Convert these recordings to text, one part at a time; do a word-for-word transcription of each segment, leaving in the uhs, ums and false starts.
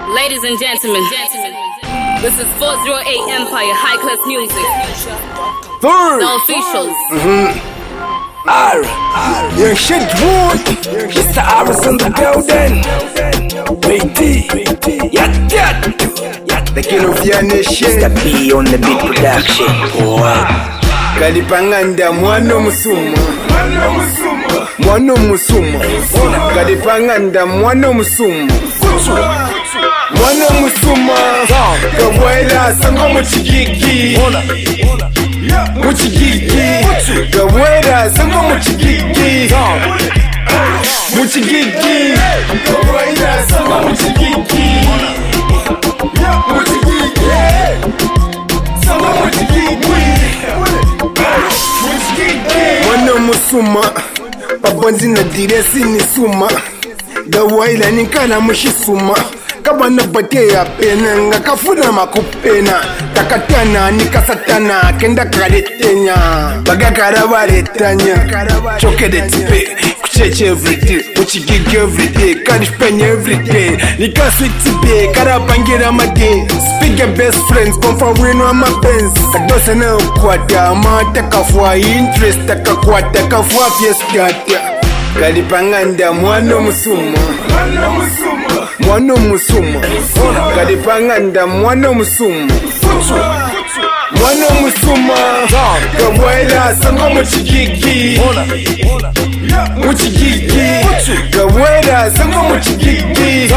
Ladies and gentlemen, this is four oh eight Empire High Class Music. Third. The officials. Mm-hmm. R. Young shit wood. Mister Aris in the building. B T. Yat yat. The king of your nation. Mister B on the beat production. Boy. Kalipanganda mwano musuma. Mwano musuma. Kalipanganda mwano musuma. Mwano musuma. Kawela sango muchigigi. Muchigigi. Kawela sango muchigigi. Muchigigi. Kawela sango muchigigi. Muchigigi. Sango muchigigi. Mwano musuma. Pabonzi na diresi ni suma. Gawaila ninkana mushisuma. Kabana bate ya pena nga kafuna makupena. Takatana nikasatana kenda karetenya. Baga karabaretanya. Choke de tipe kucheche everyday. Uchigigi everyday. Karishpenya everyday. Nikaswi tipe karapangira made. Speak your best friends come for win on my pens. Kadose na ukwata mata kafua interest. Takakwata kafua fiesta. Kalipanganda mwano musuma. Mwano musuma. Mwano musuma. Kalipanganda mwano musuma. Mwano musuma. Kawela sango muchigigi. Muchigigi. Kawela sango muchigigi.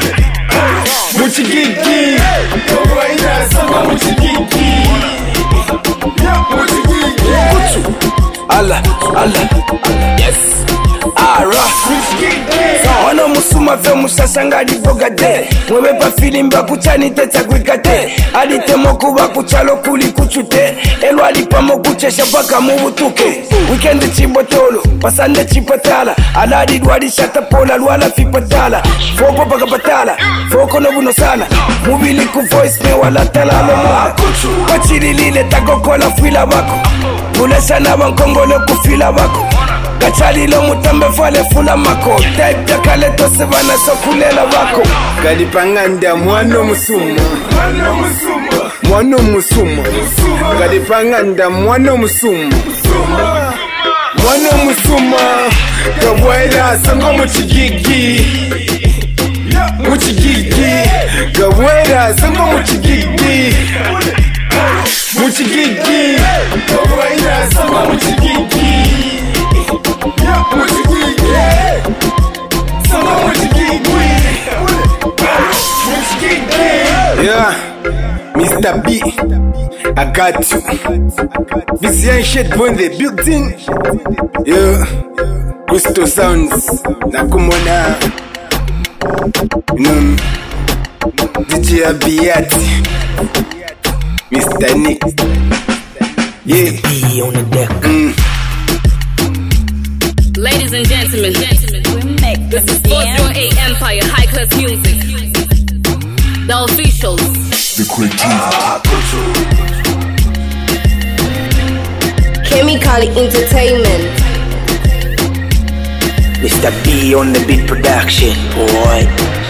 Muchigigi. Kawela sango muchigigi. Muchigigi. Allah, Allah, yes. Ara Wano musuma ve musasanga liboga de Mwebepa filimba kuchani teta kwikate Alite mokuba kuchalo kuli kuchute Elu alipa mokuchesha baka mubutuke Weekend chibotolo, pasande chipatala Aladi dwadi shata pola luala fipatala Foko baka patala, foko nobuno sana Mubili ku voice me wala tala alomola Wachiri lile takokola fila bako Mulesa na bankongole kufila bako Kachali lo mutambe fale fula mako Type ya kale tose vana sokulela wako Kalipanganda mwano musuma. Mwano musuma. Mwano musuma. Kalipanganda mwano musuma. Mwano musuma. Kawela sango muchigigi. Muchigigi. Kawela sango muchigigi. Muchigigi. Kawela sango muchigigi. Yeah, Mister B, I got you. This young shit when they building. Yeah, Gusto Sounds, Nakumona. No, D J Abiyati, Mister Nick. Yeah, Mister B on the deck. Mm. Ladies and gentlemen, this is four oh eight Empire High Class Music. The officials. The creativity. Chemical Entertainment. Mister B on the beat production. Boy.